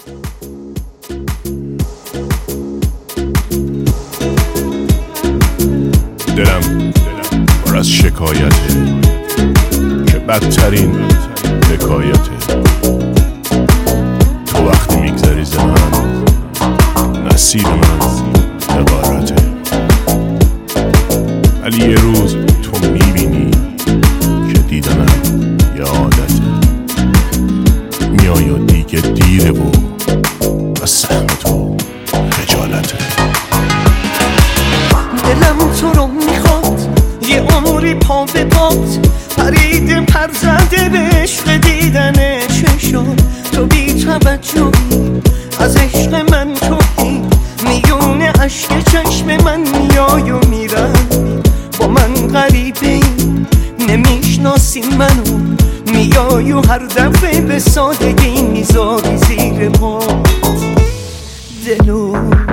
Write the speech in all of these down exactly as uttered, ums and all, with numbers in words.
دلم پر از شکایته که بدترین حکایته. تو وقتی میگذری ز من نصیب من حقارته، ولی یه روز تو میبینی که دیدنم یه عادته. میای و دیگه دیره و از سهم تو خجالته. دلم تو رو میخواد یه عمری پا به پات، پرید پر زده به عشق دیدن چشات. تو بی توجهی از عشق من توهی، میون عشق چشم من میای و میرمی. با من غریبه ای نمیشناسی منو، میای و هر دفعه به سادگی میذاری زیر پات. دلو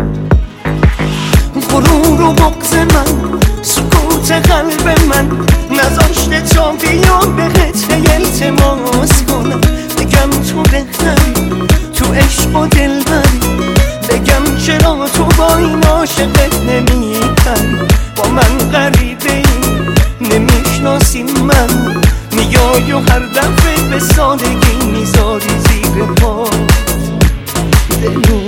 غرور و بغض من، سکوت قلب من نذاشته تا بیام بهت التماس کنم. بگم تو بهتری، تو عشق و دلبری، بگم چرا تو با این عاشقت نمی‌پری. با من غریبه ای نمیشناسی من، میای و هر دفعه به سادگی میذاری زیر پات. دلو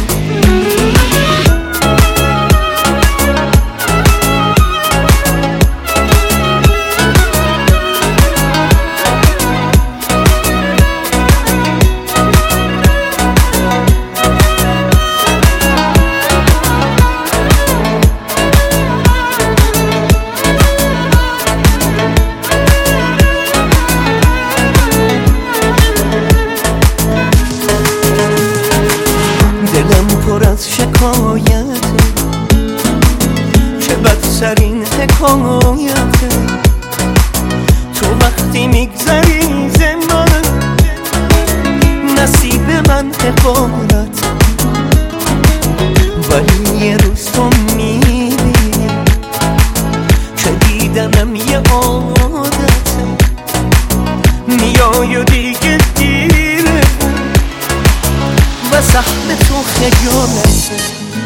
پر از شکایته که بدترین حکایته. تو وقتی میگذری ز من نصیب من حقارت، ولی یه روز تو میبینی که دیدنم یه عادته. میای و دیگه دیره و سهم تو خجالته.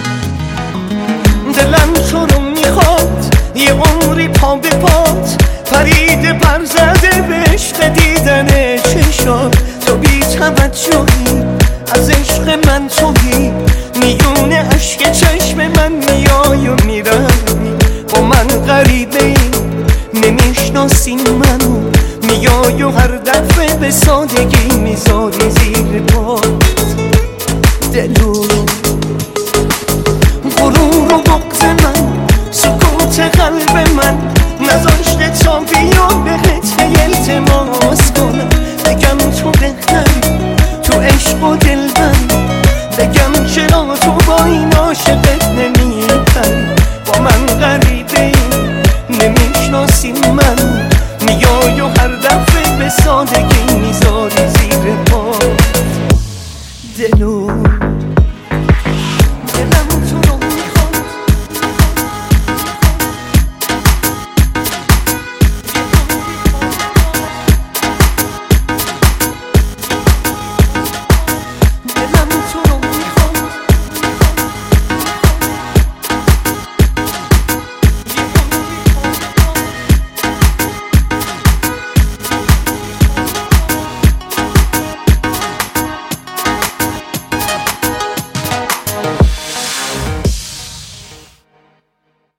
دلم تو رو میخواد یه عمری پا به پات، پرید پر زده به عشق دیدن چشات. تو بی توجهی از عشق من توهی، میون عشق چشم من میای و میرمی. با من غریبه ای نمیشناسی منو، میای و هر دفعه به سادگی میذاری زیر پات. دلو غرور و بغض من، سکوت قلب من نذاشته تا بیام بهت التماس کنم. بگم تو بهتری، تو عشق و دلبری، بگم چرا تو با این عاشقت نمی‌پری. با من غریبه ای نمیشناسی من، میای و هر دفعه به سادگی میذاری زیر پات. دلو